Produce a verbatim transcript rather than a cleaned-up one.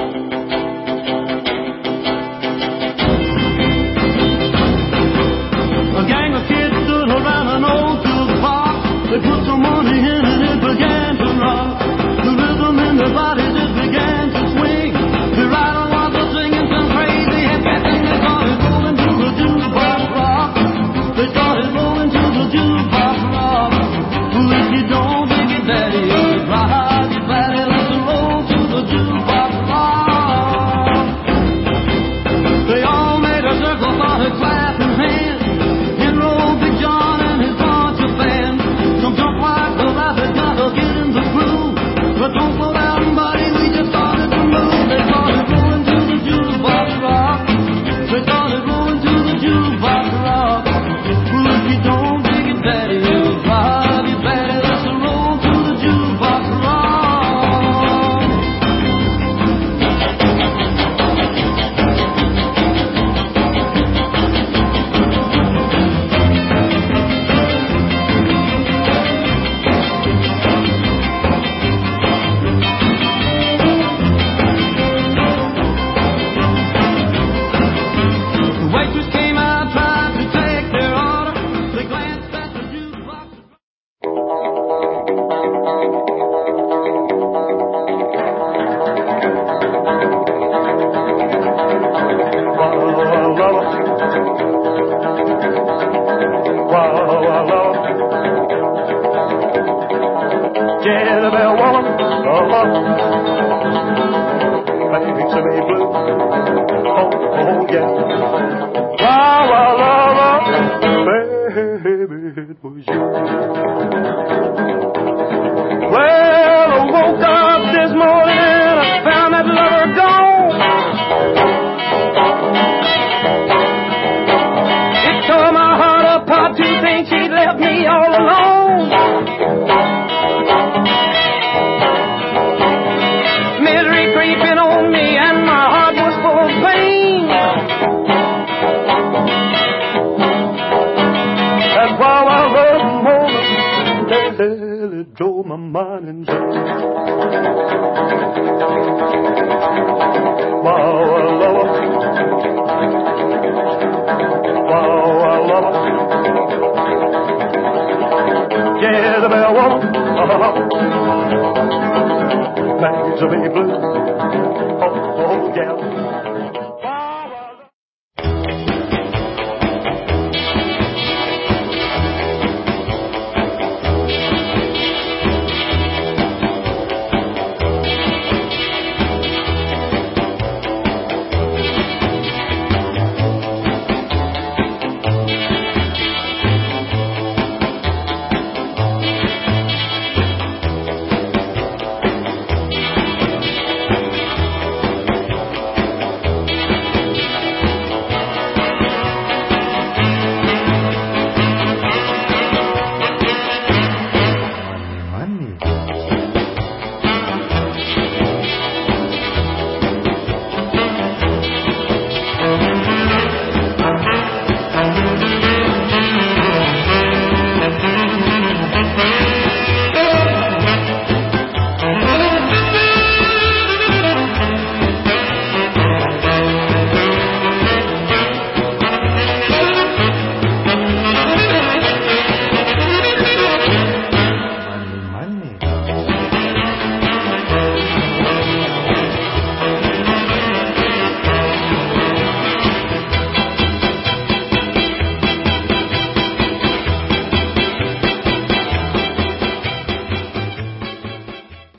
A gang of kids stood around an old jukebox. They put some money in and it began to rock. The rhythm in their bodies it began to swing. The rider was singing some crazy hip hip and they started rolling to the jukebox rock. They started rolling to the jukebox rock. Well, if you don't dig it, daddy, it's right. You better let's roll to the jukebox rock. They all made a circle, started clapping hands. But don't slow down, buddy, we just started to move. They started rolling to the jukebox rock. They started rolling to the jukebox rock. Well, if you don't dig it, daddy, you'll drive you better. Let's roll to the jukebox rock. Jezebel woman, oh, makes me blue. Oh, oh, yeah. Wow, wow, wow, baby, it was you. Well, I woke up this morning and I found that lover gone. It tore my heart apart to think she'd left me all alone. Misery creeping on me and my heart was full of pain. And while I was moaning, it drove my mind insane.